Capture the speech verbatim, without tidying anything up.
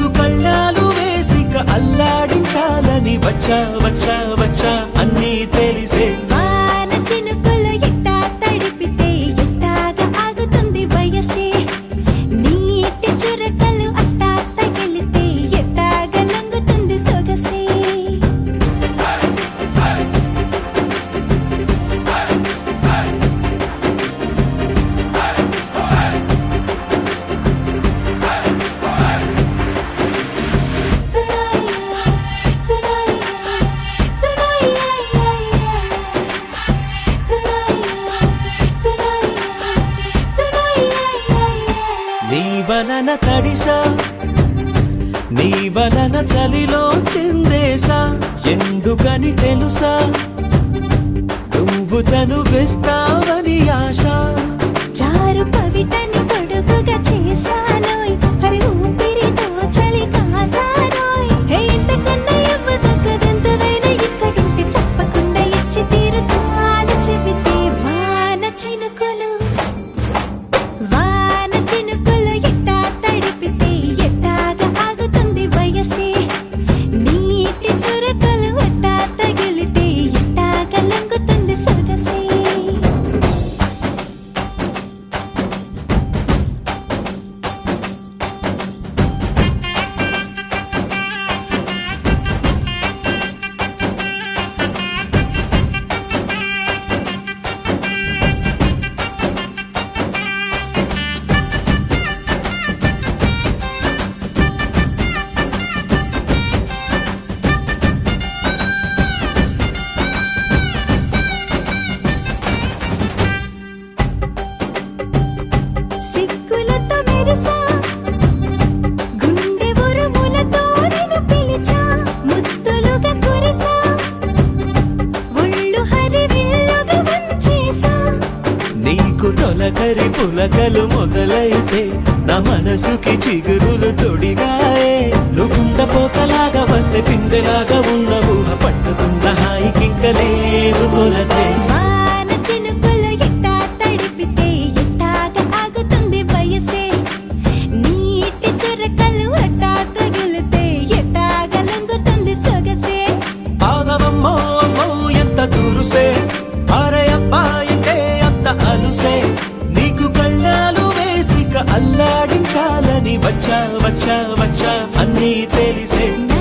నీకు కళ్ళాలు వేసిక అల్లాడించాలని వచ్చా వచ్చా వచ్చా అన్నీ తెలిసే వాన చినుకులు ఎట్టా తడిపితే ఎట్టాగా ఆగుతుంది వయసే నీటి చురకలు అట్టా తగిలితే ఎట్టాగా లొంగుతుంది సొగసే నీ వలన తడిసా నీ వలన చలిలో చిందేసా ఎందుకని తెలుసా నువ్వు చనువిస్తావని ఆశ చారు పవిటని పొడుగుగా చేశానోయ్ హరి ఊపిరితో చలి కాసానోయ్ హే ఇంతకన్నా ఇవ్వదగ్గదెంతదైనా ఇక్కడుంటే తప్పకుండా ఇచ్చి తీరుతాను చెబితే వాన చినుకులు వాన చినుకులు ఎట్టా తడిపితే ఎట్టాగా ఆగుతుంది వయసే నీటి చురకలు అట్టా తగిలితే ఎట్టాగా లొంగుతుంది సొగసే సిక్కులతో మెరిసా గుండె ఉరుములతో నిన్ను పిలిచా ముద్దులుగా కురిసా ఒళ్ళు హరివిల్లుగా వంచేసా నీకు తొలకరి పులకలు మొదలైతే నా మనసుకి చిగురులు తొడిగాయే నువ్వుండ పోతలాగా వస్తే పిందెలాగా ఉన్న ఊహ పట్టుకున్న హాయికింక లేదు కొలతే వాన చినుకులు ఎట్టా తడిపితే ఎట్టాగా ఆగుతుంది వయసే నీటి చురకలు అట్టా తగిలితే ఎట్టాగా లొంగుతుంది సొగసే ఆగవమ్మో అమ్మో ఎంత దూరుసే అరే అబ్బాయికే అంత అలుసే నీకు కళ్ళాలు వేసిక అల్లాడించాలని వచ్చా వచ్చా వచ్చా అన్నీ తెలిసే